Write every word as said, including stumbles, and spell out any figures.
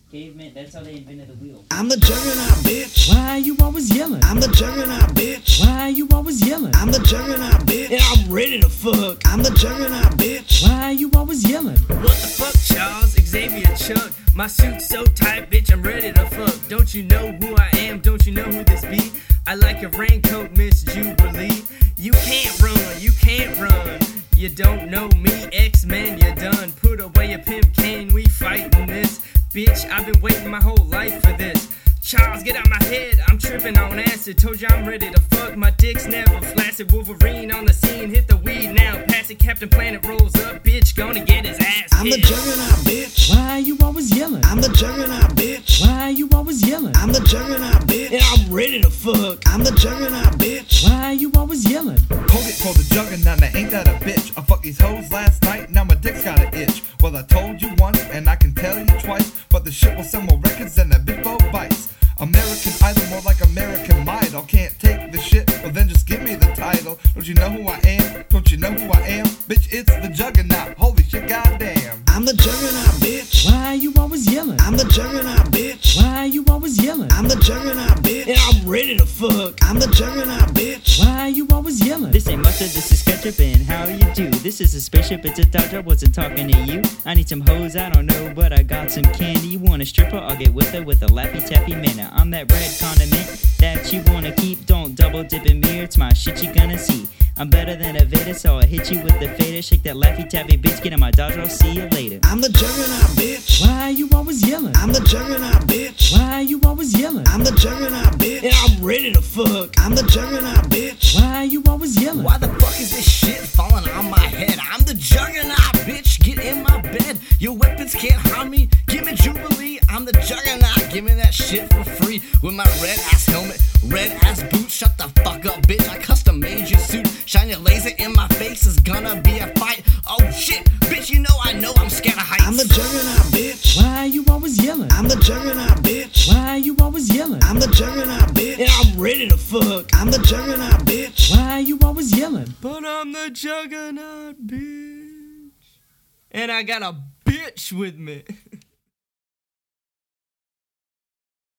Caveman, that's how they invented the wheel. I'm the juggernaut, bitch. Why you always yelling? I'm the juggernaut, bitch. Why you always yelling? I'm the juggernaut, bitch. And I'm ready to fuck. I'm the juggernaut, bitch. Why you always yelling? What the fuck, Charles Xavier Chuck? My suit's so tight, bitch, I'm ready to fuck. Don't you know who I am? Don't you know who this be? I like your raincoat, Miss Jubilee. You can't run, you can't run. You don't know me, X-Men, you're done. Put away your pimp cane, we fighting this. Bitch, I've been waiting my whole life for this. Charles, get out my head, I'm tripping on acid. Told you I'm ready to fuck, my dick's never flaccid. Wolverine on the scene, hit the weed now. Pass it, Captain Planet rolls up, bitch, gonna get his ass I'm the hit. juggernaut, bitch. Why you always yelling? I'm the juggernaut, bitch. Why you always yelling? I'm the juggernaut, bitch. And I'm ready to fuck. I'm the juggernaut, bitch. Why you always yelling? Hold it for the juggernaut, now ain't that a bitch? I fucked these hoes last night, now my dick's got an itch. Well, I told you once, and I can tell you twice, but the shit will sell more records than that bitch boat bites. American Idol, more like American Idol. Can't take the shit, well then just give me the title. Don't you know who I am? Don't you know who I am? Bitch, it's the juggernaut. Holy shit, goddamn. I'm the juggernaut, bitch. Why you always yelling? I'm the juggernaut, bitch. Why you always yelling? I'm the juggernaut, bitch. And I'm ready to fuck. I'm the juggernaut, bitch. Why you always yelling? This ain't mustard, this is ketchup, and how you do? This is a spaceship, it's a Dodge, I wasn't talking to you. I need some hoes, I don't know, but I got some candy. You want a stripper? I'll get with her with a Laffy Taffy minute. I'm that red condiment that you wanna keep. Don't double dip in me, it's my shit you gonna see. I'm better than a Vader, so I'll hit you with the fader. Shake that Laffy Taffy bitch, get in my Dodge, I'll see you later. I'm the juggernaut, bitch. Why you always yelling? I'm the juggernaut, bitch. Why you always yelling? I'm the juggernaut, bitch. And I'm ready to fuck. I'm the juggernaut, bitch. Why you always yelling? Why the fuck is this shit falling on my head? I'm the juggernaut, bitch, get in my bed. Your weapons can't harm me, give me Jubilee. I'm the juggernaut, give me that shit for free. With my red ass helmet, red ass boots. Shut the fuck up, bitch, I custom made your suit. Shine your laser in my face, it's gonna be a fight. Oh shit, bitch, you know I know I'm scared of heights. I'm the juggernaut, bitch. Why you always yelling? I'm the juggernaut, bitch. Why you always yelling? I'm the juggernaut, bitch. And I'm ready to fuck. I'm the juggernaut, bitch. Why you always yelling? But I'm the juggernaut, bitch. And I got a bitch with me.